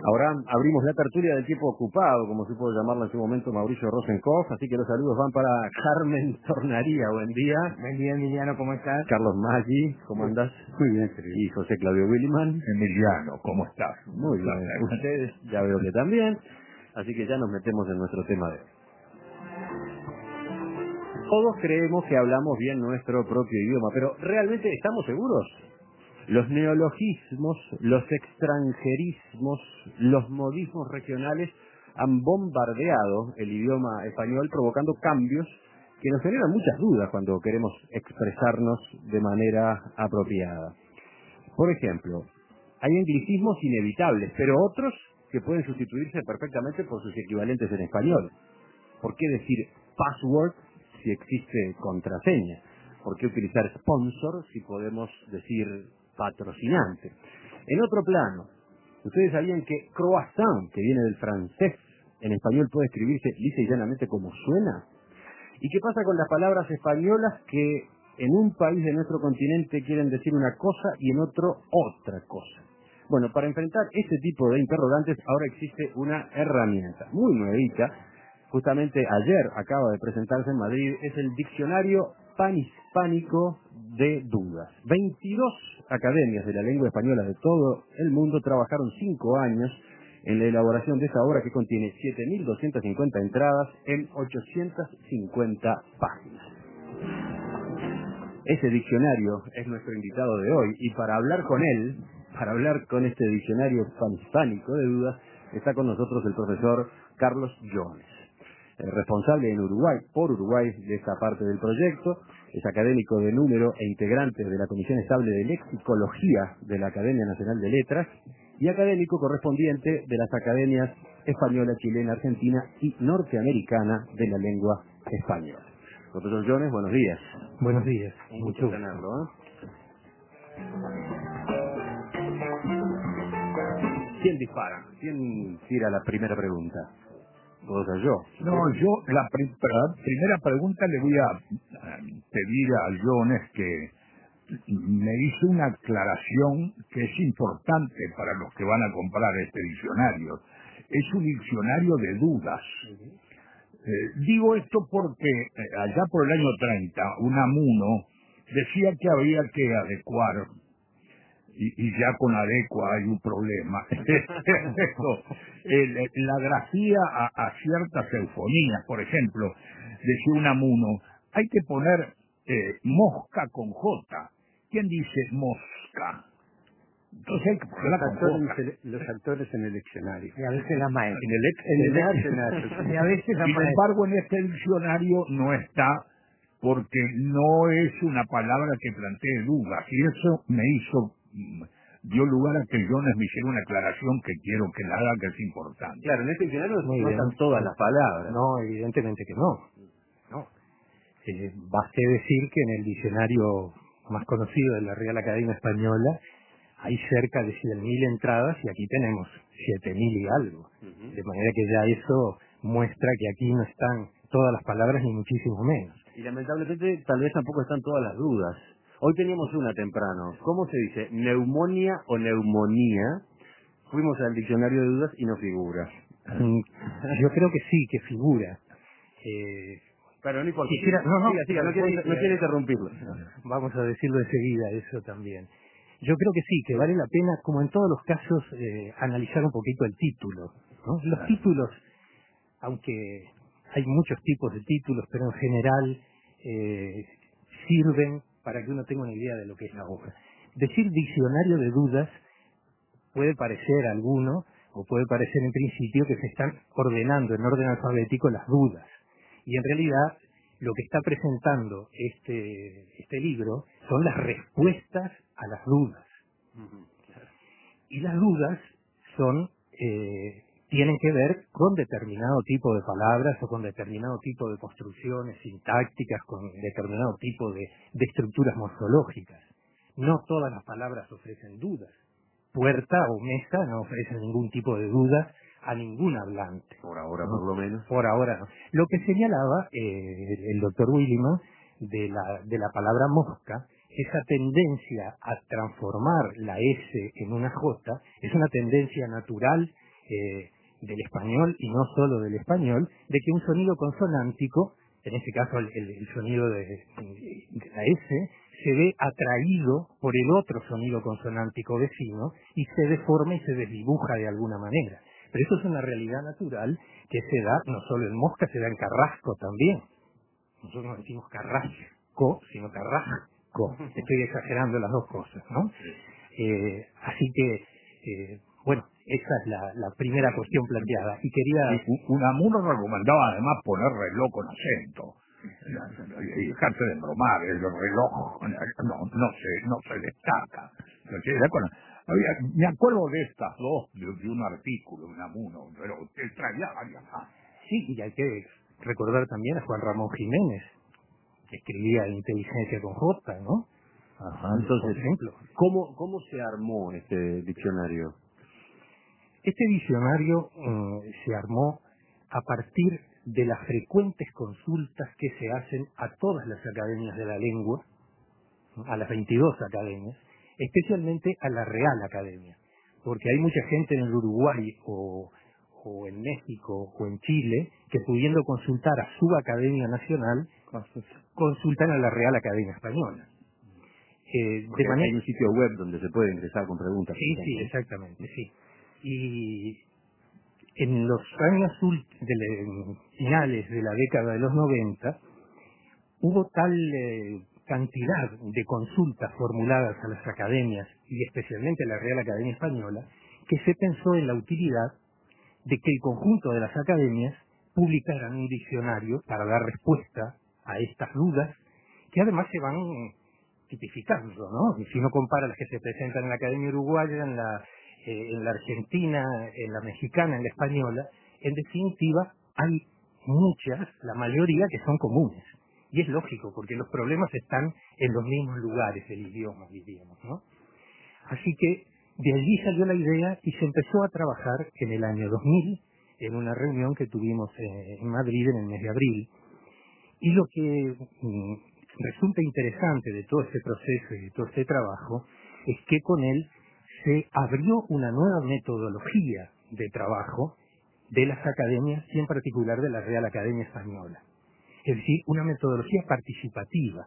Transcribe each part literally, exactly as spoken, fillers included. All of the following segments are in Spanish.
Ahora abrimos la tertulia del tiempo ocupado, como se puede llamarlo en su momento Mauricio Rosenkopf, así que los saludos van para Carmen Tornaría, buen día. Buen día, Emiliano, ¿cómo estás? Carlos Maggi, ¿cómo andás? Muy bien, querido. Y José Claudio Williman. Emiliano, ¿cómo estás? Muy bien, ustedes ya veo que también, así que ya nos metemos en nuestro tema de hoy. Todos creemos que hablamos bien nuestro propio idioma, pero ¿realmente estamos seguros? Los neologismos, los extranjerismos, los modismos regionales han bombardeado el idioma español, provocando cambios que nos generan muchas dudas cuando queremos expresarnos de manera apropiada. Por ejemplo, hay anglicismos inevitables, pero otros que pueden sustituirse perfectamente por sus equivalentes en español. ¿Por qué decir password si existe contraseña? ¿Por qué utilizar sponsor si podemos decir patrocinante? En otro plano, ¿ustedes sabían que croissant, que viene del francés, en español puede escribirse lisa y llanamente como suena? ¿Y qué pasa con las palabras españolas que en un país de nuestro continente quieren decir una cosa y en otro otra cosa? Bueno, para enfrentar este tipo de interrogantes ahora existe una herramienta muy nuevita. Justamente ayer acaba de presentarse en Madrid, es el Diccionario Panhispánico de Dudas. veintidós academias de la lengua española de todo el mundo trabajaron cinco años en la elaboración de esta obra que contiene siete mil doscientas cincuenta entradas en ochocientas cincuenta páginas. Ese diccionario es nuestro invitado de hoy y para hablar con él, para hablar con este Diccionario Panhispánico de Dudas, está con nosotros el profesor Carlos Jones. El responsable en Uruguay, por Uruguay, de esta parte del proyecto, es académico de número e integrante de la Comisión Estable de Lexicología de la Academia Nacional de Letras y académico correspondiente de las academias española, chilena, argentina y norteamericana de la lengua española. Profesor Jones, buenos días. Buenos días. Un gusto tenerlo, ¿eh? ¿Quién dispara? ¿Quién tira la primera pregunta? ¿Puedo ser yo? No, yo la pri- pra- primera pregunta le voy a eh, pedir a Jones que me hizo una aclaración que es importante para los que van a comprar este diccionario. Es un diccionario de dudas. Eh, digo esto porque eh, allá por el año treinta, Unamuno decía que había que adecuar, y, y ya con adecua hay un problema, Esto, el, la grafía a, a ciertas eufonías. Por ejemplo, decía Unamuno, hay que poner eh, mosca con J. ¿Quién dice mosca? Entonces hay que ponerla Los con actores, J. los actores en el diccionario. Y a veces la maestra. En el ex, En el diccionario. diccionario. Y a veces la Sin maestra. embargo, en este diccionario no está, porque no es una palabra que plantee dudas, y eso me hizo, mm, dio lugar a que Jones me hiciera una aclaración que quiero que la haga, que es importante. Claro, en este diccionario Muy no bien. están todas las palabras. No, evidentemente que no. No. Eh, baste decir que en el diccionario más conocido de la Real Academia Española hay cerca de cien mil entradas y aquí tenemos siete mil y algo. Uh-huh. De manera que ya eso muestra que aquí no están todas las palabras ni muchísimo menos. Y lamentablemente tal vez tampoco están todas las dudas. Hoy teníamos una temprano. ¿Cómo se dice? ¿Neumonía o neumonía? Fuimos al diccionario de dudas y no figura. Mm, Yo creo que sí, que figura. Eh, Pero no importa. Quisiera- no, no, siga, siga, no voy- quiere, no quiere interrumpirlo. Vamos a decirlo enseguida, eso también. Yo creo que sí, que vale la pena, como en todos los casos, eh, analizar un poquito el título, ¿no? Los títulos, aunque hay muchos tipos de títulos, pero en general eh, sirven para que uno tenga una idea de lo que es la obra. Decir diccionario de dudas puede parecer a alguno, o puede parecer en principio que se están ordenando en orden alfabético las dudas. Y en realidad lo que está presentando este, este libro son las respuestas a las dudas. Y las dudas son eh, tienen que ver con determinado tipo de palabras o con determinado tipo de construcciones sintácticas, con determinado tipo de, de estructuras morfológicas. No todas las palabras ofrecen dudas. Puerta o mesa no ofrecen ningún tipo de dudas a ningún hablante. Por ahora, ¿no? por lo menos. Por ahora no. Lo que señalaba eh, el doctor Williman de la, de la palabra mosca, esa tendencia a transformar la S en una J, es una tendencia natural eh, del español, y no solo del español, de que un sonido consonántico, en este caso el, el, el sonido de, de la S, se ve atraído por el otro sonido consonántico vecino y se deforma y se desdibuja de alguna manera. Pero eso es una realidad natural que se da no solo en Mosca, se da en Carrasco también. Nosotros no decimos Carrasco, sino Carrasco. Estoy exagerando las dos cosas, ¿no? Eh, así que, eh, bueno, esa es la, la primera cuestión planteada. Y quería... Unamuno recomendaba además poner reloj con acento. Y dejarse de bromar, el reloj no, no, se, no se destaca. Había, me acuerdo de estas dos, de, de un artículo, Unamuno, pero que traía varias más. Sí, y hay que recordar también a Juan Ramón Jiménez, que escribía Inteligencia con J, ¿no? Ajá, entonces, por ejemplo, ¿cómo, ¿cómo se armó este diccionario? Este diccionario um, se armó a partir de las frecuentes consultas que se hacen a todas las academias de la lengua, a las veintidós academias, especialmente a la Real Academia, porque hay mucha gente en el Uruguay o, o en México o en Chile que, pudiendo consultar a su Academia Nacional, consultan a la Real Academia Española. Eh, de manera... Hay un sitio web donde se puede ingresar con preguntas. Sí, sí, exactamente, sí. Y en los años de la, finales de la década de los noventa, hubo tal eh, cantidad de consultas formuladas a las academias, y especialmente a la Real Academia Española, que se pensó en la utilidad de que el conjunto de las academias publicaran un diccionario para dar respuesta a estas dudas, que además se van tipificando, ¿no? Y si uno compara las que se presentan en la Academia Uruguaya, en la, eh, en la Argentina, en la Mexicana, en la Española, en definitiva hay muchas, la mayoría, que son comunes. Y es lógico, porque los problemas están en los mismos lugares del idioma, diríamos, ¿no? Así que de allí salió la idea y se empezó a trabajar en el año dos mil, en una reunión que tuvimos eh, en Madrid en el mes de abril. Y lo que mm, resulta interesante de todo este proceso y de todo este trabajo es que con él se abrió una nueva metodología de trabajo de las academias y en particular de la Real Academia Española. Es decir, una metodología participativa.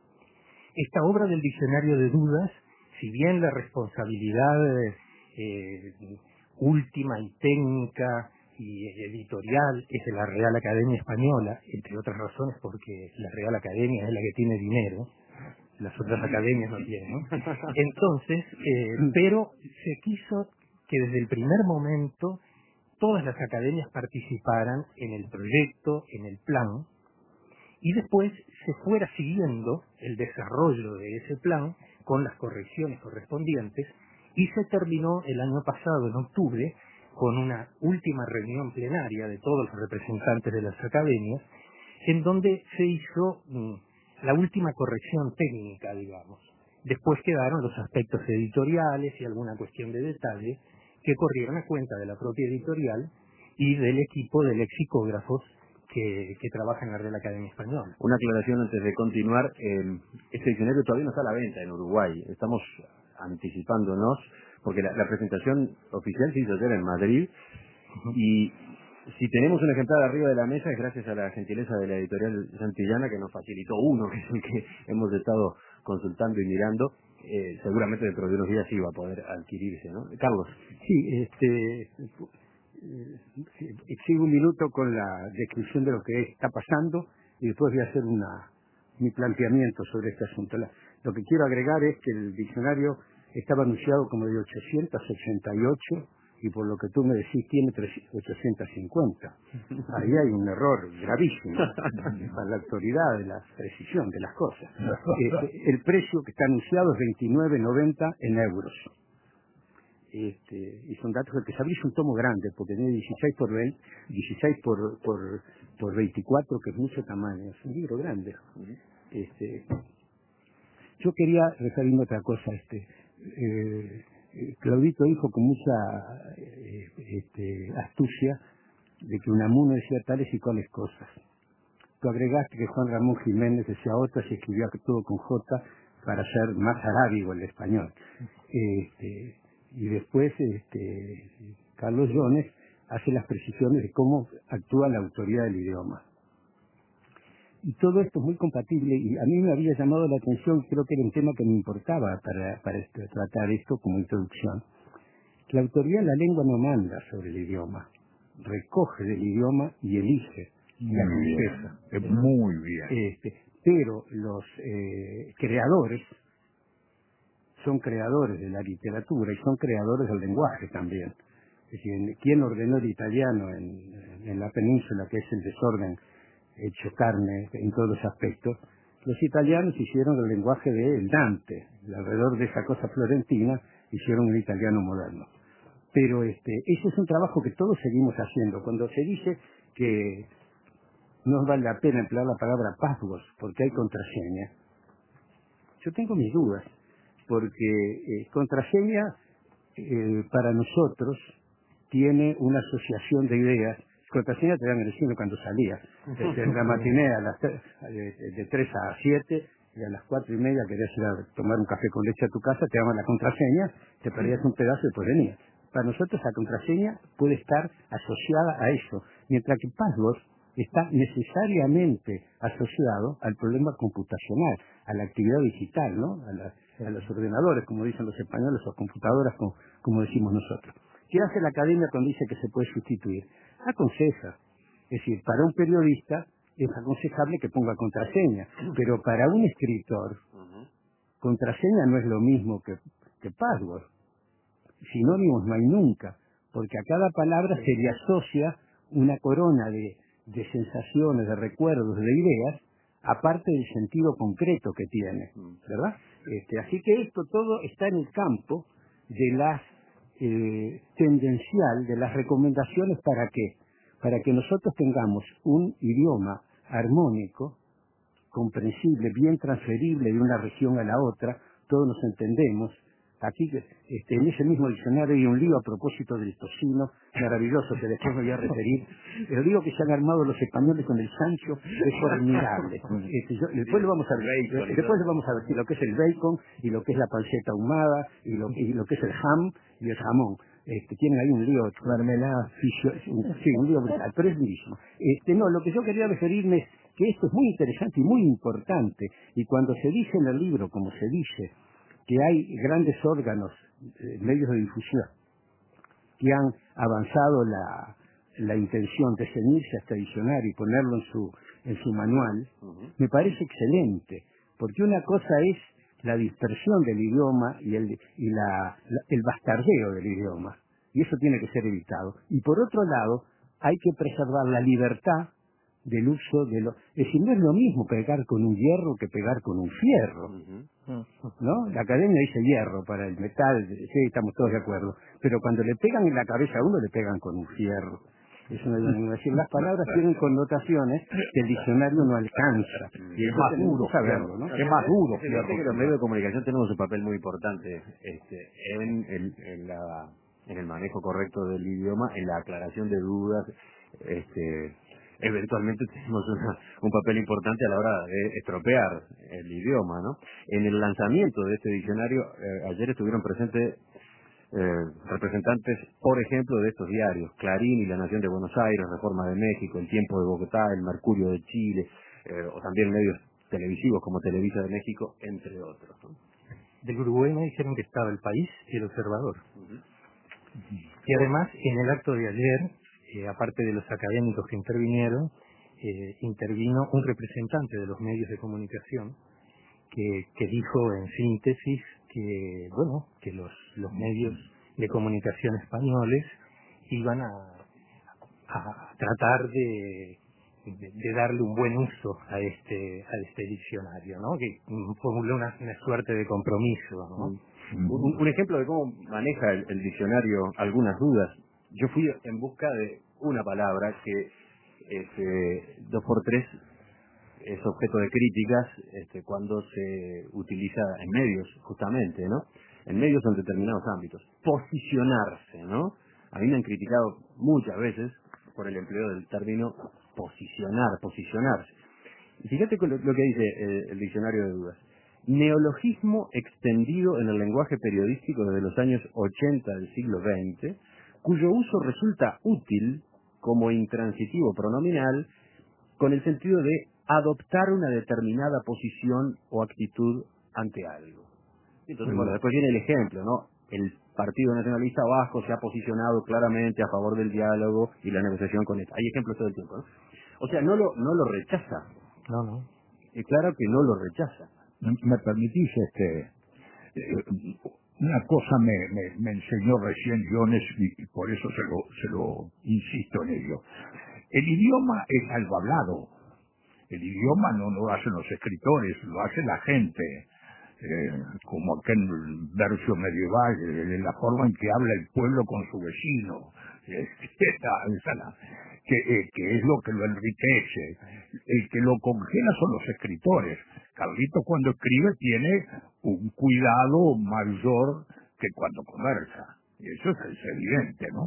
Esta obra del Diccionario de Dudas, si bien la responsabilidad eh, última y técnica y editorial es de la Real Academia Española, entre otras razones porque la Real Academia es la que tiene dinero, las otras academias no tienen, ¿no? Entonces, eh, pero se quiso que desde el primer momento todas las academias participaran en el proyecto, en el plan, y después se fuera siguiendo el desarrollo de ese plan con las correcciones correspondientes, y se terminó el año pasado, en octubre, con una última reunión plenaria de todos los representantes de las academias, en donde se hizo mm, la última corrección técnica, digamos. Después quedaron los aspectos editoriales y alguna cuestión de detalle que corrieron a cuenta de la propia editorial y del equipo de lexicógrafos que, que trabaja en la Real Academia Española. Una aclaración antes de continuar. Eh, este diccionario todavía no está a la venta en Uruguay. Estamos anticipándonos, porque la, la presentación oficial se hizo ayer en Madrid, uh-huh. Y si tenemos un ejemplar arriba de la mesa es gracias a la gentileza de la editorial Santillana, que nos facilitó uno, que es el que hemos estado consultando y mirando. Eh, seguramente dentro de unos días sí va a poder adquirirse, ¿no? Carlos. Sí, este... Eh, sigo un minuto con la descripción de lo que está pasando y después voy a hacer una, mi planteamiento sobre este asunto. La, lo que quiero agregar es que el diccionario estaba anunciado como de ochocientos ochenta y ocho y por lo que tú me decís tiene ochocientos cincuenta. Ahí hay un error gravísimo para la autoridad de la precisión de las cosas. Este, el precio que está anunciado es veintinueve noventa en euros. Este, y son datos que se abrís un tomo grande porque tiene dieciséis por veinte, dieciséis por, por, por veinticuatro, que es mucho tamaño, es un libro grande. Este, yo quería referirme a otra cosa. Este, eh, Claudito dijo con mucha eh, este, astucia de que Unamuno decía tales y cuales cosas. Tú agregaste que Juan Ramón Jiménez decía otras y escribió todo con J para ser más arábigo el español. Este, y después este, Carlos Jones hace las precisiones de cómo actúa la autoridad del idioma. Y todo esto es muy compatible, y a mí me había llamado la atención, creo que era un tema que me importaba para, para este, tratar esto como introducción. La autoridad de la lengua no manda sobre el idioma, recoge del idioma y elige y aconseja. Es muy bien. Este, pero los eh, creadores son creadores de la literatura y son creadores del lenguaje también. Es decir, ¿quién ordenó el italiano en, en la península, que es el desorden hecho carne en todos los aspectos? Los italianos hicieron el lenguaje de Dante, alrededor de esa cosa florentina, hicieron el italiano moderno. Pero este, ese es un trabajo que todos seguimos haciendo. Cuando se dice que no vale la pena emplear la palabra password porque hay contraseña, yo tengo mis dudas, porque eh, contraseña eh, para nosotros tiene una asociación de ideas. Contraseña te dan en el cine cuando salías. En la matiné a las tre- de, de tres a siete, y a las cuatro y media querías ir a tomar un café con leche a tu casa, te daban la contraseña, te perdías un pedazo y después venías. Para nosotros la contraseña puede estar asociada a eso, mientras que password está necesariamente asociado al problema computacional, a la actividad digital, ¿no? A, la, a los ordenadores, como dicen los españoles, o computadoras, como, como decimos nosotros. ¿Qué hace la academia cuando dice que se puede sustituir? Aconseja. Es decir, para un periodista es aconsejable que ponga contraseña, pero para un escritor, contraseña no es lo mismo que, que password. Sinónimos no hay nunca, porque a cada palabra se le asocia una corona de, de sensaciones, de recuerdos, de ideas, aparte del sentido concreto que tiene, ¿verdad? Este, así que esto todo está en el campo de las eh, tendencial, de las recomendaciones para qué, para que nosotros tengamos un idioma armónico, comprensible, bien transferible de una región a la otra, todos nos entendemos. Aquí, este, en ese mismo diccionario hay un lío a propósito del tocino, maravilloso, que después me voy a referir. El lío que se han armado los españoles con el Sancho es formidable. Este, yo, después lo vamos a ver, después lo vamos a ver lo que es el bacon, y lo que es la panceta ahumada, y lo, y lo que es el ham y el jamón. Este, tienen ahí un lío, mermelada, sí, un lío brutal, pero es lindísimo. Este, no, lo que yo quería referirme es que esto es muy interesante y muy importante, y cuando se dice en el libro, como se dice, que hay grandes órganos, eh, medios de difusión, que han avanzado la, la intención de ceñirse a este diccionario y ponerlo en su, en su manual, uh-huh. Me parece excelente, porque una cosa es la dispersión del idioma y el, y la, la, el bastardeo del idioma, y eso tiene que ser evitado. Y por otro lado, hay que preservar la libertad del uso de lo... Es decir, no es lo mismo pegar con un hierro que pegar con un fierro, ¿no? La academia dice hierro para el metal, sí, estamos todos de acuerdo, pero cuando le pegan en la cabeza a uno, le pegan con un fierro. Es una, es decir, las palabras tienen connotaciones que el diccionario no alcanza. Y es más duro, saberlo, ¿no? Es más duro. Fíjate que los medios de comunicación tenemos un papel muy importante este, en, el, en, la, en el manejo correcto del idioma, en la aclaración de dudas, este... eventualmente tenemos una, un papel importante a la hora de estropear el idioma, ¿no? En el lanzamiento de este diccionario, eh, ayer estuvieron presentes eh, representantes, por ejemplo, de estos diarios, Clarín y La Nación de Buenos Aires, Reforma de México, El Tiempo de Bogotá, El Mercurio de Chile, eh, o también medios televisivos como Televisa de México, entre otros, ¿no? Del Uruguay me dijeron que estaba El País y El Observador. Uh-huh. Y además, en el acto de ayer, Eh, aparte de los académicos que intervinieron, eh, intervino un representante de los medios de comunicación que, que dijo en síntesis que, bueno, que los, los medios de comunicación españoles iban a, a tratar de, de, de darle un buen uso a este a este diccionario, ¿no? Que formuló una, una suerte de compromiso, ¿no? Mm. Un, un ejemplo de cómo maneja el, el diccionario algunas dudas. Yo fui en busca de una palabra que este, dos por tres es objeto de críticas este, cuando se utiliza en medios, justamente, ¿no? En medios en determinados ámbitos. Posicionarse, ¿no? A mí me han criticado muchas veces por el empleo del término posicionar, posicionarse. Y fíjate lo, lo que dice el, el diccionario de dudas. Neologismo extendido en el lenguaje periodístico desde los años ochenta del siglo veinte, cuyo uso resulta útil como intransitivo pronominal con el sentido de adoptar una determinada posición o actitud ante algo. Entonces, bueno, después viene el ejemplo, ¿no? El Partido Nacionalista Vasco se ha posicionado claramente a favor del diálogo y la negociación con ETA. Hay ejemplos todo el tiempo, ¿no? O sea, no lo, no lo rechaza. No, no. Es claro que no lo rechaza. ¿Me permitís este eh, una cosa me, me, me enseñó recién Jones y por eso se lo, se lo insisto en ello? El idioma es algo hablado. El idioma no lo hacen los escritores, lo hace la gente. Eh, como aquel verso medieval, eh, la forma en que habla el pueblo con su vecino, eh, esa, esa la, que, eh, que es lo que lo enriquece. El que lo congela son los escritores. Carlito cuando escribe tiene un cuidado mayor que cuando conversa. Eso es, es evidente, ¿no?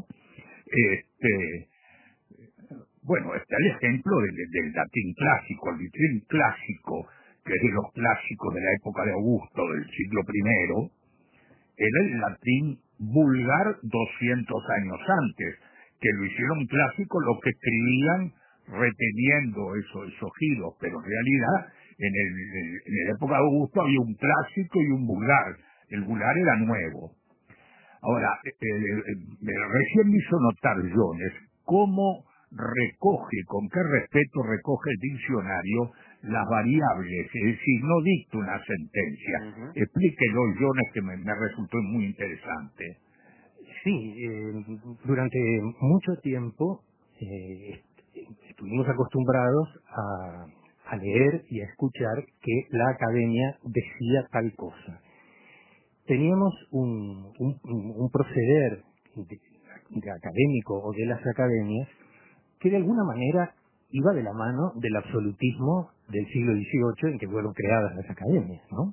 Este, bueno, está el ejemplo del, del latín clásico, el latín clásico, que es de los clásicos de la época de Augusto, del siglo primero, era el latín vulgar doscientos años antes, que lo hicieron clásico los que escribían reteniendo esos, esos giros, pero en realidad en, el, en, en la época de Augusto había un clásico y un vulgar. El vulgar era nuevo. Ahora, eh, eh, recién me hizo notar Jones cómo recoge, con qué respeto recoge el diccionario las variables, es decir, no dicta una sentencia. Uh-huh. Explíquelo, Jones, que me, me resultó muy interesante. Sí, eh, durante mucho tiempo eh, estuvimos acostumbrados a, a leer y a escuchar que la academia decía tal cosa. Teníamos un, un, un proceder de, de académico o de las academias que de alguna manera iba de la mano del absolutismo del siglo dieciocho en que fueron creadas las academias, ¿no?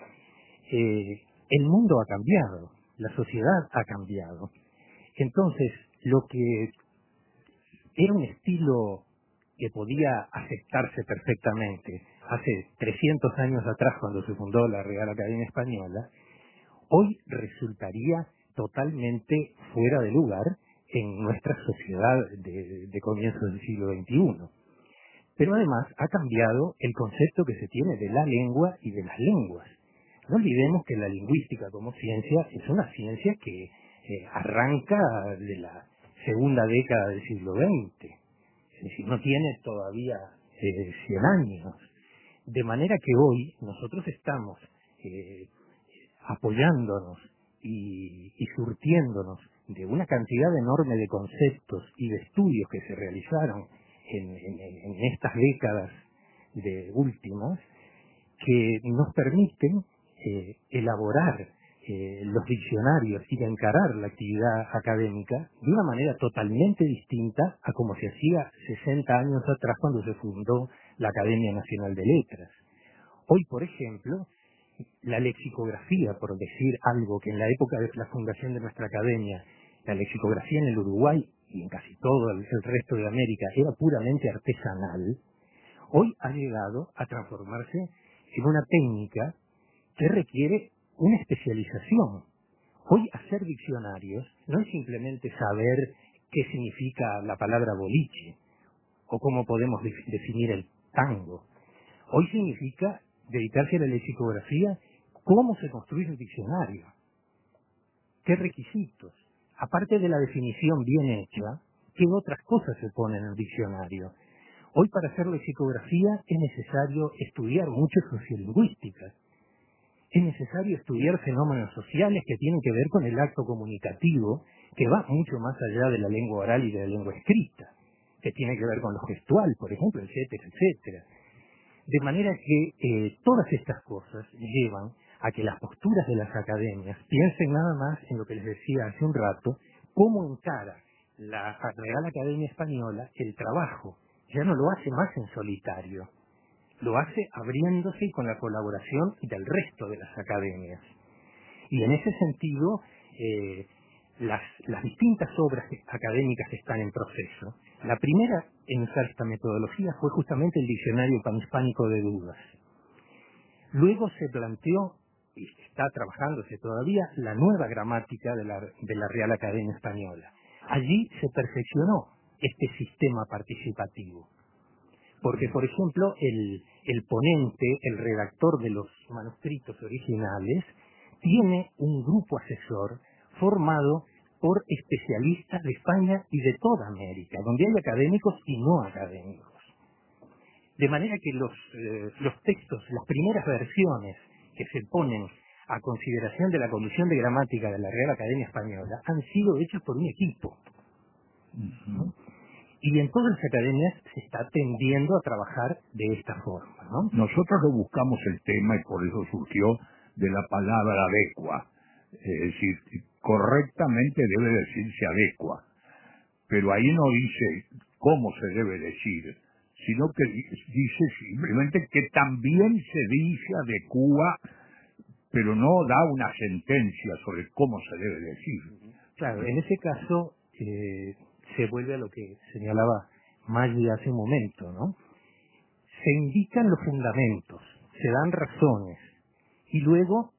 Eh, el mundo ha cambiado, la sociedad ha cambiado. Entonces, lo que era un estilo que podía aceptarse perfectamente hace trescientos años atrás, cuando se fundó la Real Academia Española, hoy resultaría totalmente fuera de lugar en nuestra sociedad de, de comienzos del siglo veintiuno. Pero además ha cambiado el concepto que se tiene de la lengua y de las lenguas. No olvidemos que la lingüística como ciencia es una ciencia que eh, arranca de la segunda década del siglo veinte. Es decir, no tiene todavía eh, cien años. De manera que hoy nosotros estamos eh, apoyándonos y, y surtiéndonos de una cantidad enorme de conceptos y de estudios que se realizaron en, en, en estas décadas de últimas, que nos permiten eh, elaborar eh, los diccionarios y de encarar la actividad académica de una manera totalmente distinta a como se hacía sesenta años atrás cuando se fundó la Academia Nacional de Letras. Hoy, por ejemplo, la lexicografía, por decir algo que en la época de la fundación de nuestra academia, la lexicografía en el Uruguay y en casi todo el, el resto de América era puramente artesanal, hoy ha llegado a transformarse en una técnica que requiere una especialización. Hoy hacer diccionarios no es simplemente saber qué significa la palabra boliche o cómo podemos de- definir el tango. Hoy significa dedicarse a la lexicografía, cómo se construye un diccionario, qué requisitos, aparte de la definición bien hecha, qué otras cosas se ponen en el diccionario. Hoy para hacer lexicografía es necesario estudiar mucho sociolingüística, es necesario estudiar fenómenos sociales que tienen que ver con el acto comunicativo, que va mucho más allá de la lengua oral y de la lengua escrita, que tiene que ver con lo gestual, por ejemplo, etcétera, etcétera. De manera que eh, todas estas cosas llevan a que las posturas de las academias piensen nada más en lo que les decía hace un rato, cómo encara la Real Academia Española el trabajo. Ya no lo hace más en solitario, lo hace abriéndose y con la colaboración del resto de las academias. Y en ese sentido, eh, las, las distintas obras académicas están en proceso. La primera en usar esta metodología fue justamente el Diccionario Panhispánico de Dudas. Luego se planteó, y está trabajándose todavía, la nueva gramática de la, de la Real Academia Española. allí se perfeccionó este sistema participativo. Porque, por ejemplo, el, el ponente, el redactor de los manuscritos originales, tiene un grupo asesor formado por especialistas de España y de toda América, donde hay académicos y no académicos. De manera que los, eh, los textos, las primeras versiones que se ponen a consideración de la Comisión de Gramática de la Real Academia Española han sido hechas por un equipo. ¿No? Y en todas las academias se está tendiendo a trabajar de esta forma, ¿no? Nosotros lo buscamos el tema y por eso surgió de la palabra adecua. Es decir, correctamente debe decirse adecua, pero ahí no dice cómo se debe decir, sino que dice simplemente que también se dice adecua, pero no da una sentencia sobre cómo se debe decir. Claro, en ese caso eh, se vuelve a lo que señalaba Maggi hace un momento, ¿no? Se indican los fundamentos, se dan razones, y luego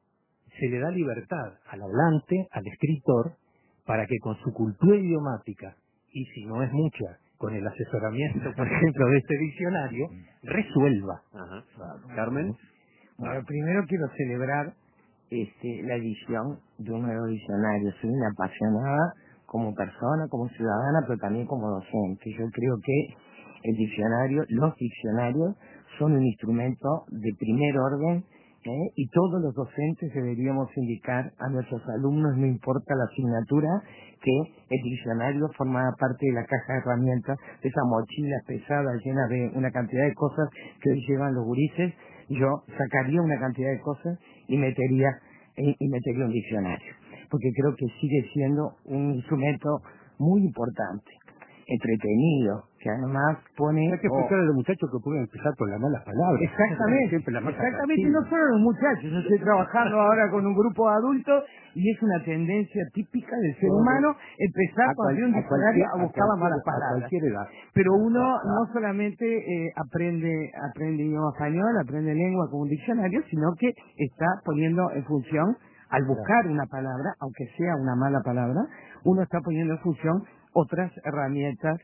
se le da libertad al hablante, al escritor, para que con su cultura idiomática, y si no es mucha, con el asesoramiento, por ejemplo, de este diccionario, resuelva. Ajá. Carmen. Bueno, primero quiero celebrar este, la edición de un nuevo diccionario. Soy una apasionada como persona, como ciudadana, pero también como docente. Yo creo que el diccionario, los diccionarios, son un instrumento de primer orden, ¿eh? Y todos los docentes deberíamos indicar a nuestros alumnos, no importa la asignatura, que el diccionario formaba parte de la caja de herramientas, de esa mochila pesada llena de una cantidad de cosas que hoy llevan los gurises. Yo sacaría una cantidad de cosas y metería y, y metería un diccionario, porque creo que sigue siendo un instrumento muy importante, entretenido, que además pone... Hay que explicar a los muchachos que pueden empezar por las malas palabras. Exactamente, Siempre la más exactamente, atractiva. no solo los muchachos. Yo estoy trabajando ahora con un grupo de adultos y es una tendencia típica del ser humano empezar A cuando cual- tiene un a diccionario cualquier- a a buscar las cualquier- malas a palabras. cualquier edad. Pero uno no solamente eh, aprende aprende idioma español, aprende lengua con un diccionario, sino que está poniendo en función, al buscar una palabra, aunque sea una mala palabra, uno está poniendo en función otras herramientas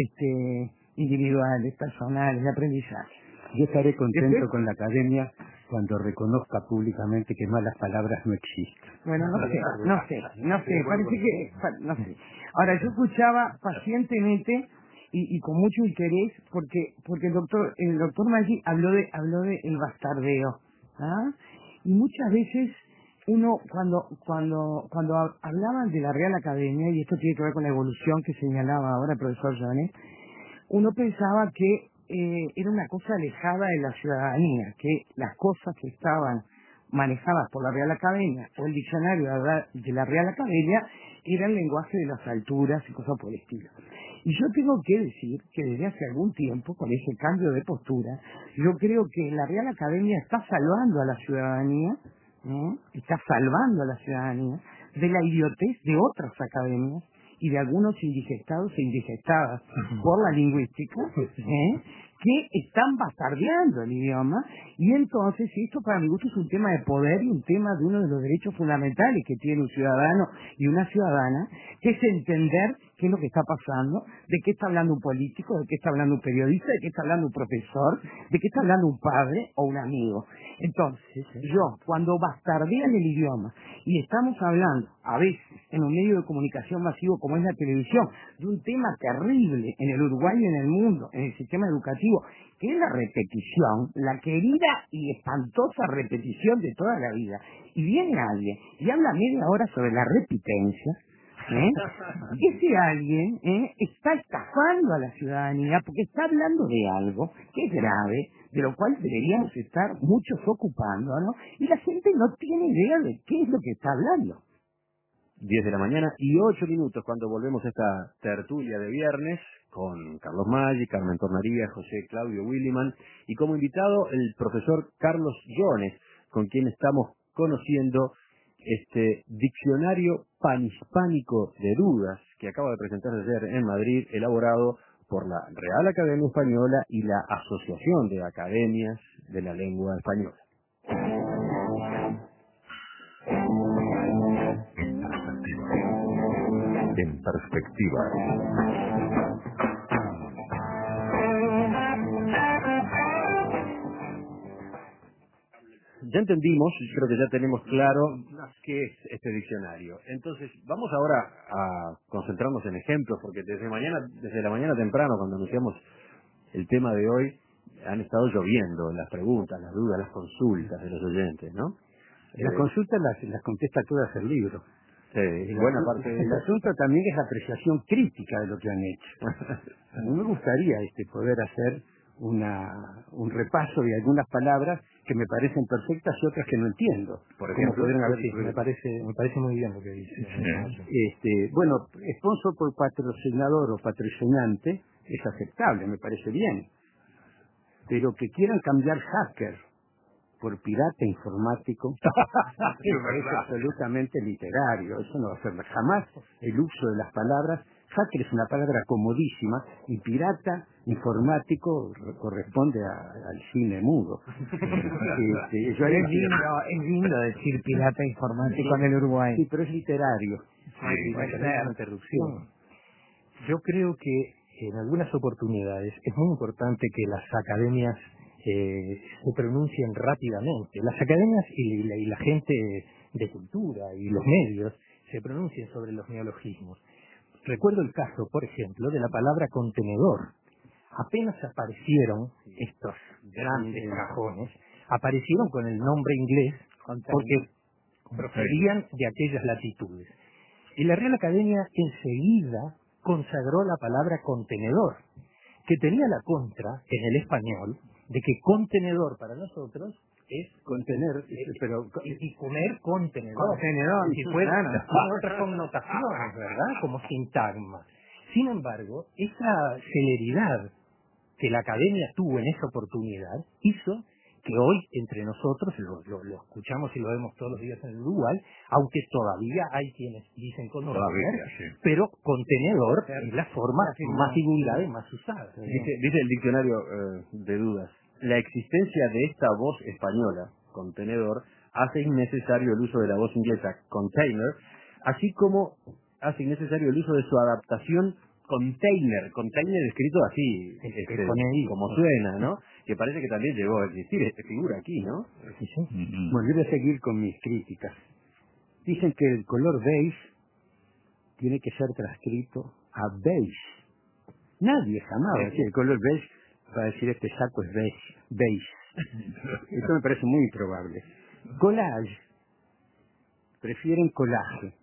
este, individuales, personales, de aprendizaje. Yo estaré contento Después- con la academia cuando reconozca públicamente que malas palabras no existen. Bueno, no sé, no sé, no sé, parece que, pa- no sé. Ahora, yo escuchaba pacientemente y, y con mucho interés, porque porque el doctor el doctor Maggi habló de habló de el bastardeo, ¿ah? Y muchas veces uno cuando cuando cuando hab- hablaban de la Real Academia, y esto tiene que ver con la evolución que señalaba ahora el profesor Jones, uno pensaba que eh, era una cosa alejada de la ciudadanía, que las cosas que estaban manejadas por la Real Academia o el diccionario de la de la Real Academia era el lenguaje de las alturas y cosas por el estilo. Y yo tengo que decir que desde hace algún tiempo, con ese cambio de postura, yo creo que la Real Academia está salvando a la ciudadanía, ¿eh? está salvando a la ciudadanía de la idiotez de otras academias y de algunos indigestados e indigestadas por la lingüística, ¿eh? que están bastardeando el idioma, y entonces esto para mi gusto es un tema de poder y un tema de uno de los derechos fundamentales que tiene un ciudadano y una ciudadana, que es entender qué es lo que está pasando, de qué está hablando un político, de qué está hablando un periodista, de qué está hablando un profesor, de qué está hablando un padre o un amigo. Entonces, yo, cuando bastardean el idioma, y estamos hablando, a veces, en un medio de comunicación masivo como es la televisión, de un tema terrible en el Uruguay y en el mundo, en el sistema educativo, que es la repetición, la querida y espantosa repetición de toda la vida, y viene alguien y habla media hora sobre la repitencia, ¿eh? Ese alguien ¿eh? está estafando a la ciudadanía porque está hablando de algo que es grave, de lo cual deberíamos estar muchos ocupándonos, y la gente no tiene idea de qué es lo que está hablando. diez de la mañana y ocho minutos cuando volvemos a esta tertulia de viernes con Carlos Maggi, Carmen Tornaría, José Claudio Williman y como invitado el profesor Carlos Jones, con quien estamos conociendo este diccionario panhispánico de dudas que acaba de presentarse ayer en Madrid, elaborado por la Real Academia Española y la Asociación de Academias de la Lengua Española. en perspectiva. Ya entendimos, creo que ya tenemos claro qué es este diccionario. Entonces, vamos ahora a concentrarnos en ejemplos, porque desde mañana, desde la mañana temprano, cuando anunciamos el tema de hoy, han estado lloviendo las preguntas, las dudas, las consultas de los oyentes, ¿no? Las Eh, consultas las, las contesta todas el libro. Sí, El buena asunto- parte de el la... asunto también es la apreciación crítica de lo que han hecho. A mí me gustaría este, poder hacer una, un repaso de algunas palabras que me parecen perfectas y otras que no entiendo. Por Como ejemplo, podrían haber Sí, me parece, me parece muy bien lo que dice. este, bueno, sponsor por patrocinador o patrocinante es aceptable, me parece bien. Pero que quieran cambiar hacker por pirata informático me parece absolutamente literario. Eso no va a ser jamás el uso de las palabras. Hacker es una palabra comodísima y pirata informático corresponde a- al cine mudo. Este, yo ahí- Es lindo, es lindo decir pirata informático en el Uruguay. Sí, pero es literario. Sí, puede me ser. permite una interrupción. Yo creo que en algunas oportunidades es muy importante que las academias eh, se pronuncien rápidamente. Las academias y la, y la gente de cultura y los medios se pronuncien sobre los neologismos. Recuerdo el caso, por ejemplo, de la palabra contenedor. Apenas aparecieron estos grandes cajones, aparecieron con el nombre inglés porque procedían de aquellas latitudes. Y la Real Academia enseguida consagró la palabra contenedor, que tenía la contra en el español de que contenedor para nosotros es Contener, pero y, y comer contenedor. Contenedor, Si sí, fuera claro. tiene otras connotaciones, ¿verdad? Como sintagma. Sin embargo, esa celeridad que la academia tuvo en esa oportunidad hizo que hoy entre nosotros lo, lo, lo escuchamos y lo vemos todos los días en el Uruguay, aunque todavía hay quienes dicen contenedor, Todavía, sí. pero contenedor es la forma La figura. más divulgada y más usada. Dice, dice el diccionario eh, de dudas, la existencia de esta voz española, contenedor, hace innecesario el uso de la voz inglesa, container, así como hace innecesario el uso de su adaptación container, container escrito así, este, con I. como suena, ¿no? Que parece que también llegó a existir, este figura aquí, ¿no? Sí, sí. Ujú. bueno, yo voy a seguir con mis críticas. Dicen que el color beige tiene que ser transcrito a beige. Nadie jamás va a decir el color beige, va a decir este saco es beige. beige. Esto me parece muy improbable. Collage. Prefieren collage.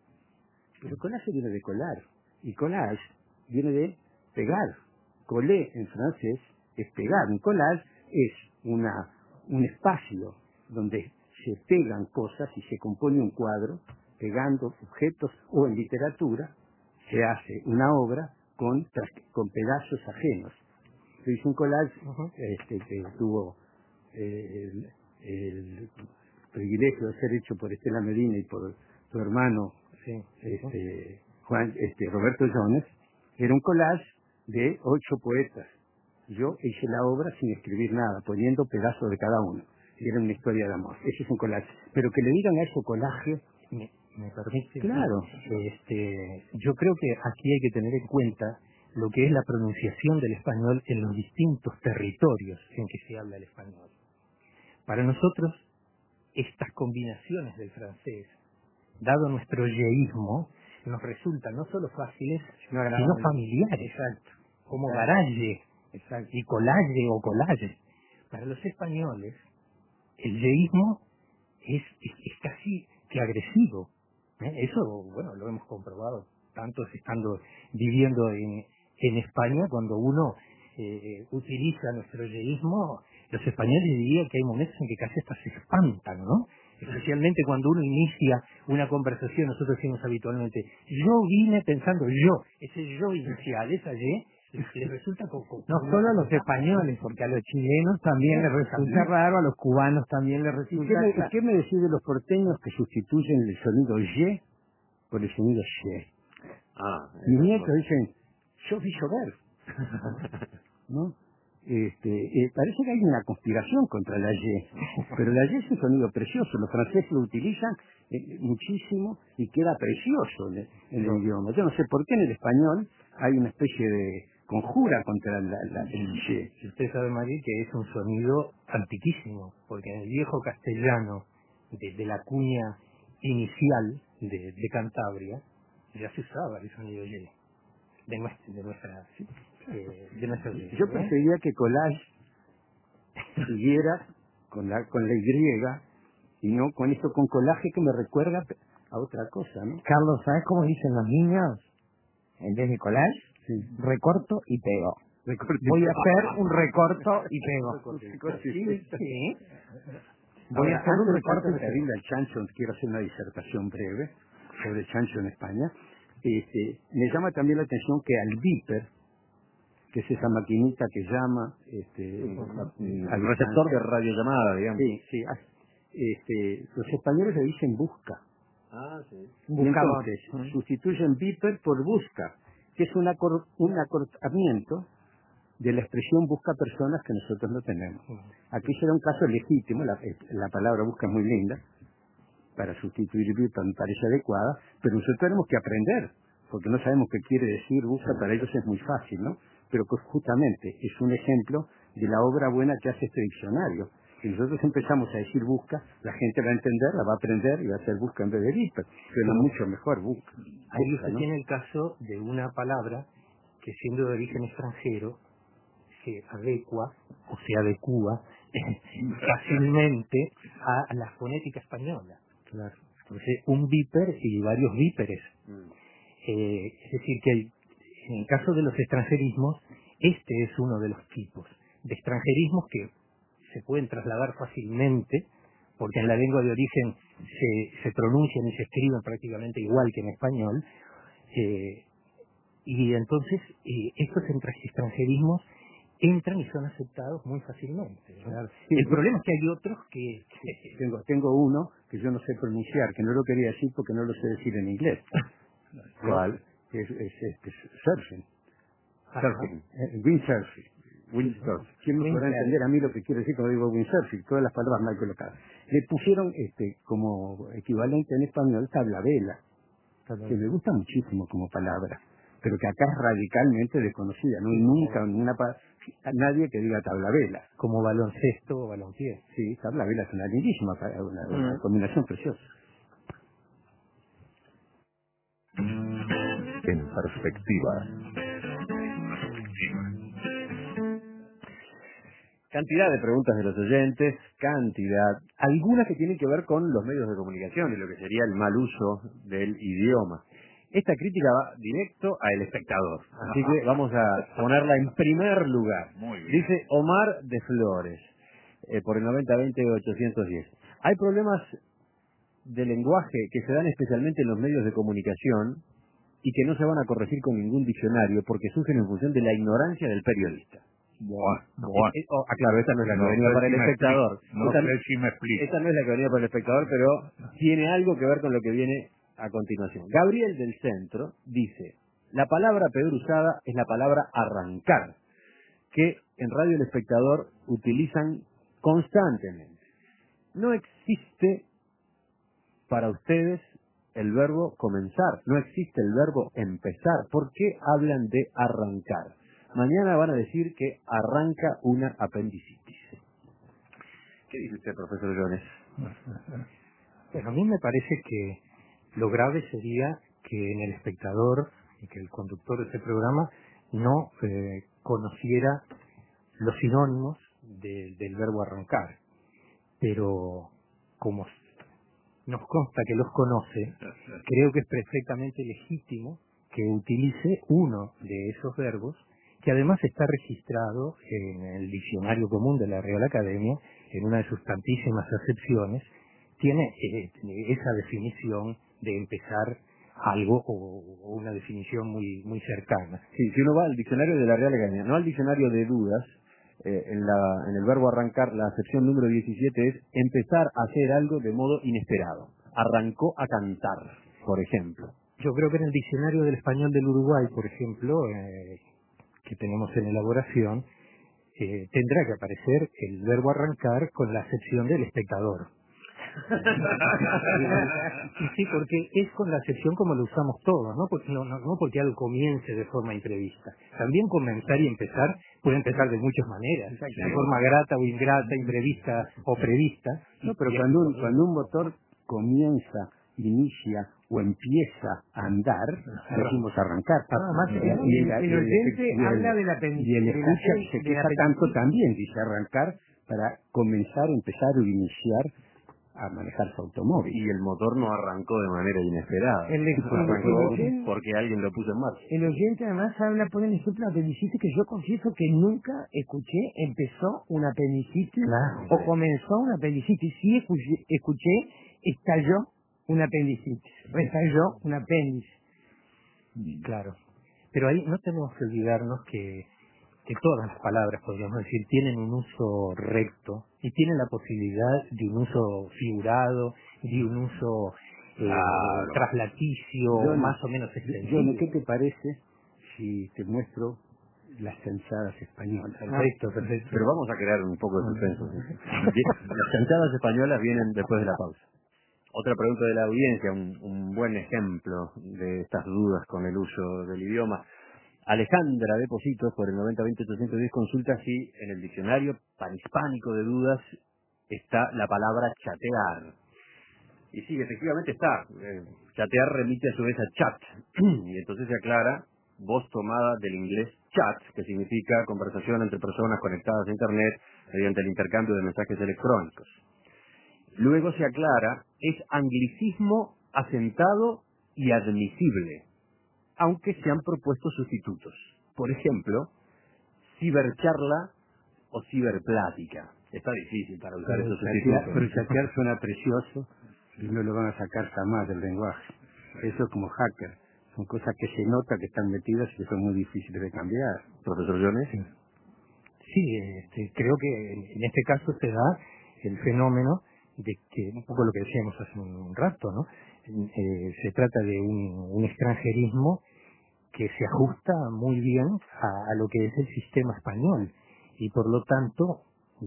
Pero collage viene de colar. Y collage viene de pegar. Collé en francés es pegar. Un collage es una, un espacio donde se pegan cosas y se compone un cuadro pegando objetos, o en literatura se hace una obra con, tras- con pedazos ajenos. Se hizo un collage este, que tuvo eh, el, el privilegio de ser hecho por Estela Medina y por su hermano Sí. este, Juan, este, Roberto Jones. Era un collage de ocho poetas. Yo hice la obra sin escribir nada, poniendo pedazos de cada uno. Y era una historia de amor. Ese es un collage. Pero que le digan a eso collage, Me, me permite. claro. Este, yo creo que aquí hay que tener en cuenta lo que es la pronunciación del español en los distintos territorios en que se habla el español. Para nosotros, estas combinaciones del francés, dado nuestro yeísmo, nos resultan no solo fáciles, No, sino agradables. familiares, Exacto. como Exacto. garalle Exacto. y colalle o colalle. Para los españoles, el yeísmo es, es, es casi que agresivo. ¿eh? Eso, bueno, lo hemos comprobado tantos estando viviendo en, en España, cuando uno eh, utiliza nuestro yeísmo, los españoles dirían que hay momentos en que casi hasta se espantan, ¿no? Especialmente cuando uno inicia una conversación, nosotros decimos habitualmente, yo vine pensando yo, ese yo inicial, esa Y, les resulta como... No solo a los españoles, porque a los chilenos también les resulta raro, a los cubanos también les ¿Y resulta qué me, raro. qué me decís de los porteños que sustituyen el sonido Y por el sonido Y? Ah, Mis eso, nietos bueno. dicen, yo vi llover. ¿No? Este, eh, parece que hay una conspiración contra la Y, pero la Y es un sonido precioso, los franceses lo utilizan eh, muchísimo y queda precioso en, en el idioma. Yo no sé por qué en el español hay una especie de conjura contra la, la, el Y. Si usted sabe, María, que es un sonido antiquísimo, porque en el viejo castellano, desde la cuña inicial de, de Cantabria, ya se usaba el sonido Y, de nuestra, de nuestra, eh, de nuestra lengua, Yo ¿eh? prefería que collage siguiera con la, con la Y y no con esto con colaje que me recuerda a otra cosa, ¿no? Carlos, ¿sabes cómo dicen los niños? En vez de collage, Sí. recorto y pego. Recorte. Voy a hacer un recorto y pego. Recorte. Sí, sí. Voy Ahora, a hacer un antes, recorte antes y de pego. abrirle al chancho, quiero hacer una disertación breve sobre el chancho en España. Este, me llama también la atención que al Viper, que es esa maquinita que llama este, Al receptor de radiollamada, digamos. Sí, sí. ah, Este, los españoles le dicen busca. Ah, sí. Y Buscador. entonces sustituyen Viper por busca, que es un, acor- un acortamiento de la expresión busca personas que nosotros no tenemos. Aquí será un caso legítimo, la, la palabra busca es muy linda, para sustituir Viper me parece adecuada, pero nosotros tenemos que aprender, porque no sabemos qué quiere decir busca, para ellos es muy fácil, ¿no? Pero pues justamente es un ejemplo de la obra buena que hace este diccionario. Si nosotros empezamos a decir busca, la gente va a entender, la va a aprender y va a hacer busca en vez de Viper, pero mucho mejor busca. Ahí Busca, usted ¿no? tiene el caso de una palabra que, siendo de origen extranjero, se adecua o se adecua fácilmente a la fonética española. Claro. Entonces, un viper y varios víperes. Eh, es decir, que hay- en el caso de los extranjerismos, este es uno de los tipos de extranjerismos que se pueden trasladar fácilmente, porque en la lengua de origen se, se pronuncian y se escriben prácticamente igual que en español, eh, y entonces eh, estos entra- extranjerismos entran y son aceptados muy fácilmente, ¿verdad? Sí, El sí. problema es que hay otros que... que- Tengo, tengo uno que yo no sé pronunciar, que no lo quería decir porque no lo sé decir en inglés. ¿Cuál? Es, es, es- es surfing. Ajá. Surfing. Eh, windsurfing. Windsurf. ¿Quién me podrá Windsurf. entender a mí lo que quiero decir cuando digo windsurfing? Todas las palabras mal colocadas. Le pusieron este como equivalente en español tabla vela, que me gusta muchísimo como palabra, pero que acá es radicalmente desconocida. No hay nunca ninguna pa- nadie que diga tabla vela. Como baloncesto o balompié. Sí, tabla vela es una lindísima, pa- una, una Mm. combinación preciosa. En perspectiva. Cantidad de preguntas de los oyentes, cantidad, algunas que tienen que ver con los medios de comunicación y lo que sería el mal uso del idioma. Esta crítica va directo al espectador, así que vamos a ponerla en primer lugar. Muy bien. Dice Omar de Flores, eh, por el noventa veinte ochocientos diez. Hay problemas de lenguaje que se dan especialmente en los medios de comunicación y que no se van a corregir con ningún diccionario porque surgen en función de la ignorancia del periodista. Bueno, bueno. Eh, eh, oh, ah, claro, esta no es la que No venía sé para el si me espectador. explico. No esta, sé si me explico. esta no es la que venía para el espectador, pero tiene algo que ver con lo que viene a continuación. Gabriel del Centro dice, la palabra peor usada es la palabra arrancar, que en Radio El Espectador utilizan constantemente. No existe para ustedes el verbo comenzar, no existe el verbo empezar. ¿Por qué hablan de arrancar? Mañana van a decir que arranca una apendicitis. ¿Qué dice usted, profesor Jones? Bueno, a mí me parece que lo grave sería que en El Espectador y que el conductor de este programa no eh, conociera los sinónimos de- del verbo arrancar. Pero como nos consta que los conoce, creo que es perfectamente legítimo que utilice uno de esos verbos, que además está registrado en el diccionario común de la Real Academia, en una de sus tantísimas acepciones, tiene eh, esa definición de empezar algo o, o una definición muy muy cercana. Sí, si uno va al diccionario de la Real Academia, no al diccionario de dudas, eh, en, la, en el verbo arrancar, la acepción número diecisiete es empezar a hacer algo de modo inesperado. Arrancó a cantar, por ejemplo. Yo creo que en el diccionario del español del Uruguay, por ejemplo, eh, que tenemos en elaboración, eh, tendrá que aparecer el verbo arrancar con la acepción del espectador. Y sí, porque es con la acepción como lo usamos todos, ¿no? Porque, no, no, no porque algo comience de forma imprevista. También comenzar y empezar puede empezar de muchas maneras, de forma grata o ingrata, imprevista o prevista. No, pero cuando un, cuando un motor comienza, inicia o empieza a andar, decimos arrancar. Además, Y, el, y el, el oyente y el- habla de la pen- y el de la escucha pen- se de la queja pen- tanto también, dice arrancar, para comenzar, empezar o iniciar a manejar su automóvil. Y el motor no arrancó de manera inesperada. El, el, Arrancó el oyente, porque alguien lo puso en marcha. el oyente además habla, pone el ejemplo de apendicitis, que yo confieso que nunca escuché, empezó una apendicitis Claro. o comenzó una apendicitis. Sí escuché, escuché estalló una apendicitis, o estalló un apéndice. Claro. Pero ahí no tenemos que olvidarnos que, que todas las palabras, podríamos decir, tienen un uso recto y tienen la posibilidad de un uso figurado, de un uso eh, Claro. traslaticio, Johnny, más o menos extensivo. Johnny, ¿qué te parece si te muestro las chanchadas españolas? Perfecto, perfecto. Pero vamos a crear un poco de suspenso. ¿Sí? Las chanchadas españolas vienen después de la pausa. Otra pregunta de la audiencia, un, un buen ejemplo de estas dudas con el uso del idioma. Alejandra de Positos, por el noventa veinte ochocientos diez, consulta si en el diccionario panhispánico de dudas está la palabra chatear. Y sí, efectivamente está. Eh, chatear remite a su vez a chat. Y entonces se aclara, voz tomada del inglés chat, que significa conversación entre personas conectadas a Internet mediante el intercambio de mensajes electrónicos. Luego se aclara, es anglicismo asentado y admisible, aunque se han propuesto sustitutos. Por ejemplo, cibercharla o ciberplática. Está difícil para usar esos Chatear, pero sustitutos. chatear suena precioso y no lo van a sacar jamás del lenguaje. Eso es como hacker. Son cosas que se nota que están metidas y que son muy difíciles de cambiar. Profesor Jones. Sí, este, creo que en, en este caso se da el fenómeno de que, un poco lo que decíamos hace un rato, ¿no? Eh, se trata de un, un extranjerismo que se ajusta muy bien a, a lo que es el sistema español y por lo tanto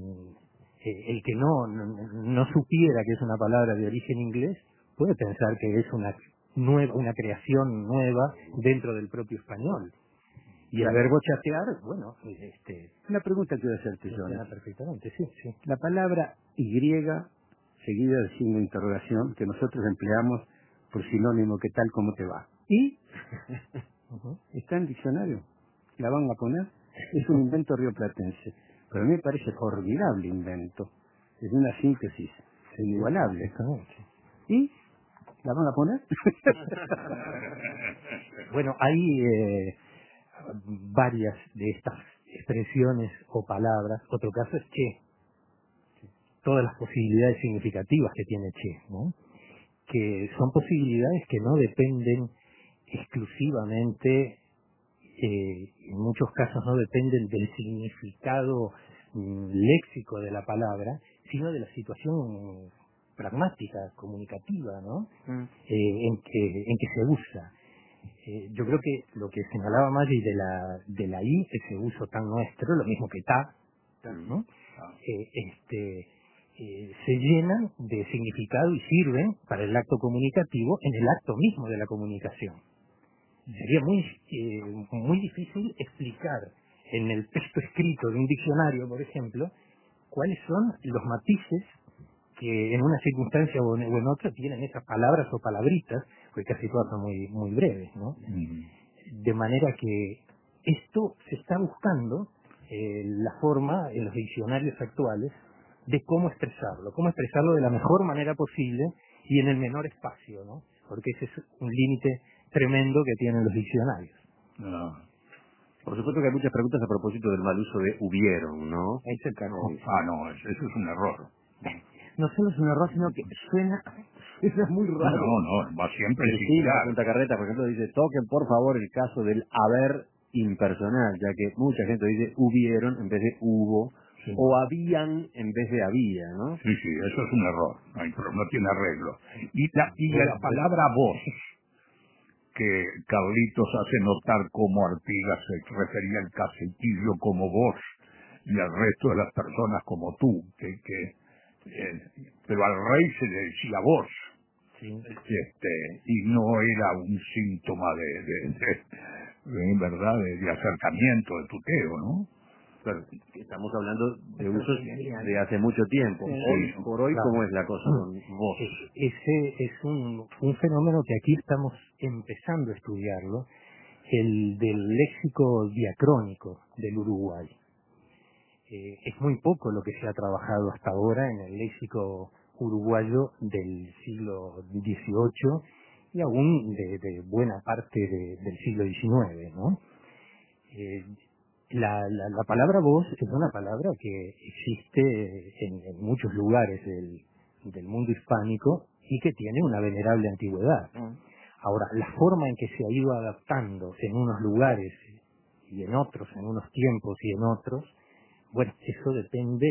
eh, el que no, no no supiera que es una palabra de origen inglés puede pensar que es una nueva una creación nueva dentro del propio español. Y el verbo chatear, bueno, este, Una pregunta quiero hacerte, funciona Jonas. perfectamente, sí, sí. La palabra Y seguida del signo de interrogación que nosotros empleamos por sinónimo que tal como te va. ¿Y? Ujú. ¿Está en diccionario? ¿La van a poner? Es un invento rioplatense. Pero a mí me parece formidable invento. Es una síntesis inigualable. Exactamente. ¿Y? ¿La van a poner? Bueno, hay eh, varias de estas expresiones o palabras. Otro caso es che. Todas las posibilidades significativas que tiene che, ¿no? Que son posibilidades que no dependen exclusivamente, eh, en muchos casos no dependen del significado mm, léxico de la palabra, sino de la situación pragmática, comunicativa, ¿no? Mm. Eh, en que en que se usa. Eh, yo creo que lo que señalaba Maggi de la de la i, ese uso tan nuestro, lo mismo que ta, ¿no? Eh, este eh, se llenan de significado y sirven para el acto comunicativo en el acto mismo de la comunicación. Sería muy eh, muy difícil explicar en el texto escrito de un diccionario, por ejemplo, cuáles son los matices que en una circunstancia o en, o en otra tienen esas palabras o palabritas, porque casi todas son muy muy breves, ¿no? Mm. De manera que esto se está buscando eh, la forma en los diccionarios actuales de cómo expresarlo, cómo expresarlo de la mejor manera posible y en el menor espacio, ¿no? Porque ese es un límite tremendo que tienen los diccionarios. No. Por supuesto que hay muchas preguntas a propósito del mal uso de hubieron, ¿no? Ese es el caso. Ah, no, eso es un error. No solo es un error, sino que suena, suena muy No, raro. no, va siempre Cristina singular. de Punta Carreta, por ejemplo, dice, toquen por favor el caso del haber impersonal, ya que mucha gente dice hubieron en vez de hubo, sí, o habían en vez de había, ¿no? Sí, sí, eso es un error, no, hay- no tiene arreglo. Y la, y la palabra voz, que Carlitos hace notar como Artigas se refería al casetillo como voz, y al resto de las personas como tú, que, que eh, pero al rey se le decía vos, sí. este, y no era un síntoma de, de, de, de verdad, de, de acercamiento, de tuteo, ¿no? Claro, estamos hablando de usos de hace mucho tiempo. Sí, hoy por hoy, claro. ¿cómo es la cosa con vos? Ese es un, un fenómeno que aquí estamos empezando a estudiarlo, el del léxico diacrónico del Uruguay. Eh, es muy poco lo que se ha trabajado hasta ahora en el léxico uruguayo del siglo dieciocho y aún de, de buena parte de, del siglo diecinueve, ¿no? Eh, La, la, la palabra voz es una palabra que existe en, en muchos lugares del, del mundo hispánico y que tiene una venerable antigüedad. Ahora, la forma en que se ha ido adaptando en unos lugares y en otros, en unos tiempos y en otros, bueno, eso depende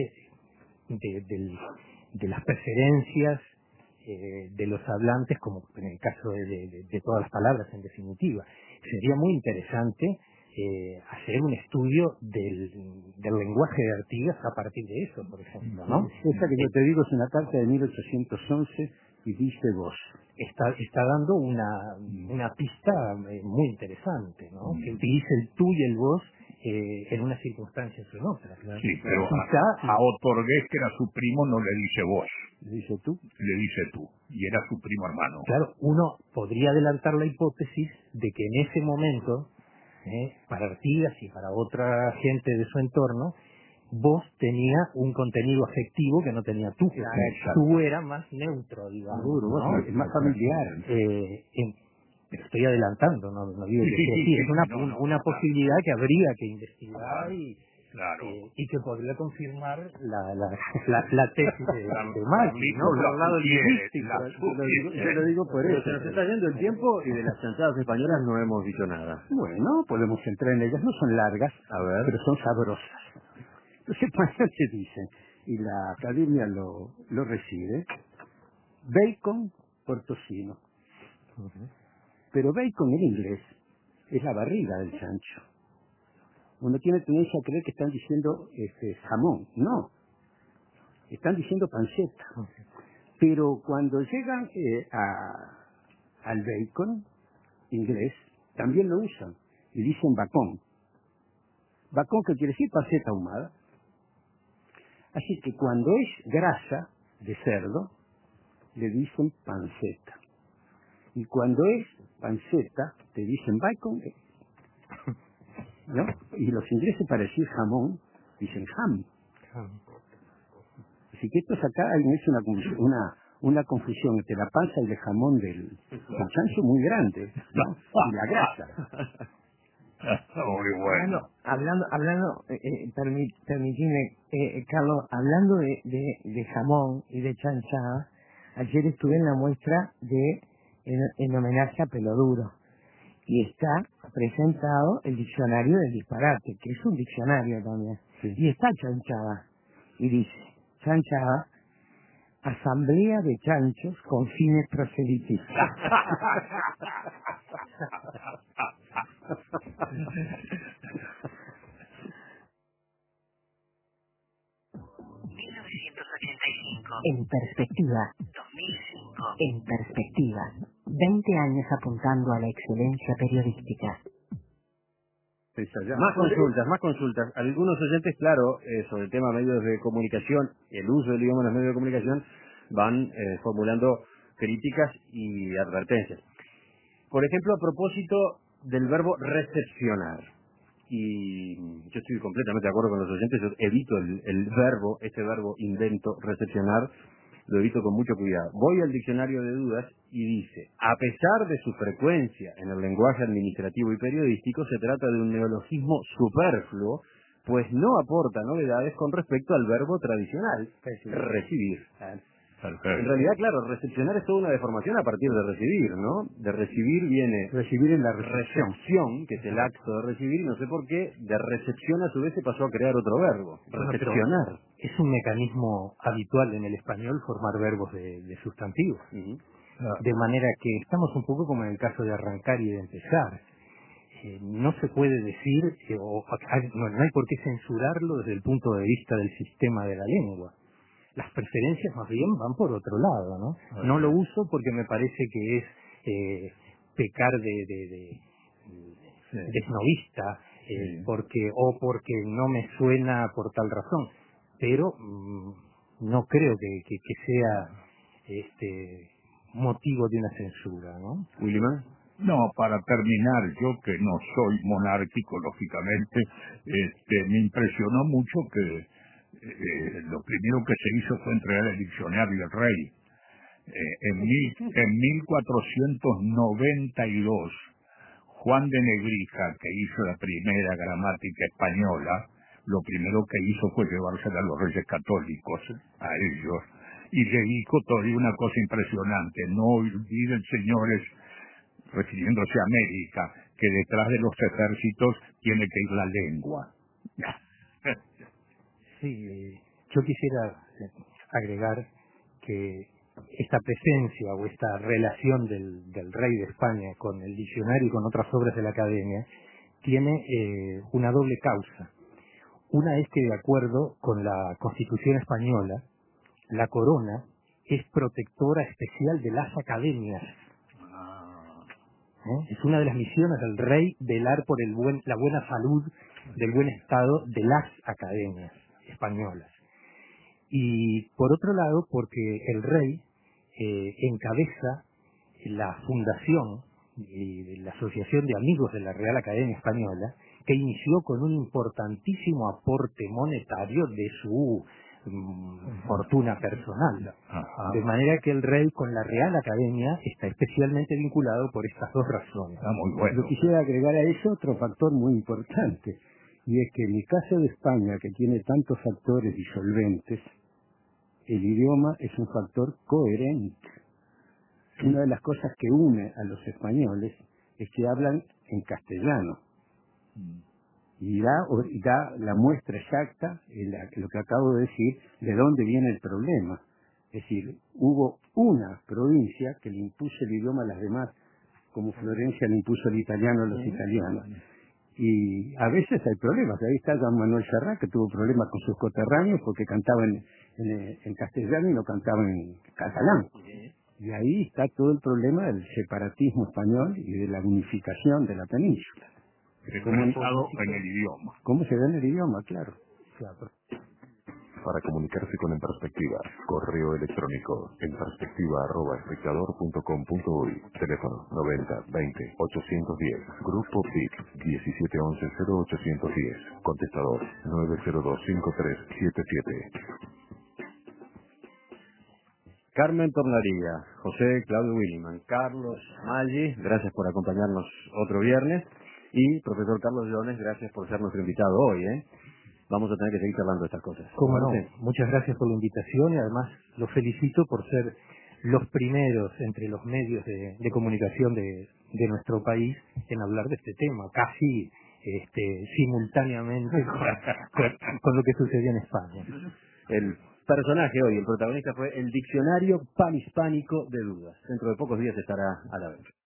de, del, de las preferencias eh, de los hablantes, como en el caso de, de, de todas las palabras en definitiva. Sería muy interesante Eh, hacer un estudio del, del lenguaje de Artigas a partir de eso, por ejemplo, ¿no? Esa que yo te digo es una carta de mil ochocientos once y dice vos. Está, está dando una, una pista eh, muy interesante, ¿no? Que utilice el tú y el vos eh, en unas circunstancias o en otras. Claro. Sí, pero Quizá, a, a Otorgués, que era su primo, no le dice vos, ¿Le dice tú? le dice tú, y era su primo hermano. claro, uno podría adelantar la hipótesis de que en ese momento, ¿eh? para Artigas y para otra gente de su entorno, vos tenía un contenido afectivo que no tenía tú. Exacto. Tú era más neutro, digamos. Seguro, vos ¿no? es más familiar. Eh, en- pero estoy adelantando, no, no digo que Sí, sea sí, así, sí, es una, no, un- no, una claro. posibilidad que habría que investigar Claro, y, claro. eh, y que podría confirmar la, la, la, la tesis de, de Maggi, ¿no? Carlitos Por la el lado sugiere, lingüístico. la Yo lo digo, yo lo digo por Pero eso. se nos está yendo el tiempo y de las chanchadas españolas no hemos dicho nada. Bueno, podemos entrar en ellas. No son largas, A ver. pero son sabrosas. Los españoles dicen, y la academia lo, lo recibe, bacon por tocino. Pero bacon en inglés es la barriga del chancho. Uno tiene tendencia a creer que están diciendo este, jamón. No, están diciendo panceta. Pero cuando llegan eh, a, al bacon inglés, también lo usan y dicen bacon. Bacon, que quiere decir panceta ahumada. Así que cuando es grasa de cerdo, le dicen panceta. Y cuando es panceta, te dicen bacon, ¿no? Y los ingleses para decir jamón, dicen ham. Así que esto es acá hay una, confusión- una, una confusión entre la panza y el jamón del, del chancho muy grande, ¿no? Y la grasa. Muy bueno. Hablando, hablando, hablando eh, eh, permi- permitime, eh, eh, Carlos, hablando de, de, de jamón y de chanchada, ayer estuve en la muestra de en, en homenaje a Peloduro y está presentado el diccionario del disparate, que es un diccionario también, Sí. y está chanchada y dice, chanchada, asamblea de chanchos con fines proselitistas. mil novecientos ochenta y cinco. En perspectiva, dos mil cinco. en perspectiva, veinte años apuntando a la excelencia periodística. Más consultas, más consultas. Algunos oyentes, claro, eh, sobre el tema medios de comunicación, el uso del idioma en los medios de comunicación, van eh, formulando críticas y advertencias. Por ejemplo, a propósito del verbo recepcionar. Y yo estoy completamente de acuerdo con los oyentes, yo evito el, el verbo, este verbo invento, recepcionar, lo evito con mucho cuidado. Voy al diccionario de dudas y dice, a pesar de su frecuencia en el lenguaje administrativo y periodístico, se trata de un neologismo superfluo, pues no aporta novedades con respecto al verbo tradicional, recibir. Perfecto. En realidad, claro, recepcionar es toda una deformación a partir de recibir, ¿no? De recibir viene Recibir en la recepción. recepción, que es el acto de recibir, y no sé por qué, de recepción a su vez se pasó a crear otro verbo, Bueno, pero recepcionar. es un mecanismo habitual en el español formar verbos de, de sustantivos. Ujú. De manera que estamos un poco como en el caso de arrancar y de empezar. eh, no se puede decir, eh, o no, no hay por qué censurarlo desde el punto de vista del sistema de la lengua. Las preferencias más bien van por otro lado, ¿no? Okay. No lo uso porque me parece que es eh, pecar de, de, de, sí. de esnovista, eh, sí. porque o porque no me suena por tal razón, pero mmm, no creo que, que, que sea este motivo de una censura, ¿no? Williman. No, para terminar, yo que no soy monárquico, lógicamente, este, me impresionó mucho que eh, lo primero que se hizo fue entregar el diccionario del rey. Eh, en, mil, en mil cuatrocientos noventa y dos, Juan de Nebrija, que hizo la primera gramática española, lo primero que hizo fue llevársela a los reyes católicos, a ellos, y le dijo todavía una cosa impresionante: no olviden, señores, refiriéndose a América, que detrás de los ejércitos tiene que ir la lengua. Sí, yo quisiera agregar que esta presencia o esta relación del, del rey de España con el diccionario y con otras obras de la academia tiene eh, una doble causa. Una es que, de acuerdo con la Constitución española, la corona es protectora especial de las academias. ¿Eh? Es una de las misiones del rey velar por el buen, la buena salud del buen estado de las academias españolas. Y por otro lado, porque el rey eh, encabeza la fundación y la Asociación de Amigos de la Real Academia Española, que inició con un importantísimo aporte monetario de su mm, fortuna personal. Ajá. De manera que el rey con la Real Academia está especialmente vinculado por estas dos razones. Ah, muy bueno. Yo quisiera agregar a eso otro factor muy importante, y es que en el caso de España, que tiene tantos factores disolventes, el idioma es un factor coherente. Una de las cosas que une a los españoles es que hablan en castellano. Y da, y da la muestra exacta, en la, lo que acabo de decir, de dónde viene el problema. Es decir, hubo una provincia que le impuso el idioma a las demás, como Florencia le impuso el italiano a los italianos. Y a veces hay problemas. Ahí está Juan Manuel Serrat, que tuvo problemas con sus coterráneos porque cantaba en, en, en castellano y no cantaba en catalán. Y ahí está todo el problema del separatismo español y de la unificación de la península. Expresado en el idioma. ¿Cómo se da en el idioma? Claro. Claro. Para comunicarse con En Perspectiva, correo electrónico en perspectiva arroba espectador punto com punto uy, teléfono noventa veinte ochocientos diez, grupo P I C diecisiete once cero ochocientos diez, contestador nueve cero dos cinco tres siete siete. Carmen Tornaría, José Claudio Williman, Carlos Maggi, gracias por acompañarnos otro viernes, y profesor Carlos Jones, gracias por ser nuestro invitado hoy, ¿eh? Vamos a tener que seguir charlando de estas cosas. Cómo no, muchas gracias por la invitación y además los felicito por ser los primeros entre los medios de, de comunicación de, de nuestro país en hablar de este tema, casi este, simultáneamente con, con lo que sucedió en España. El personaje hoy, el protagonista fue el Diccionario Panhispánico de Dudas. Dentro de pocos días estará a la vez.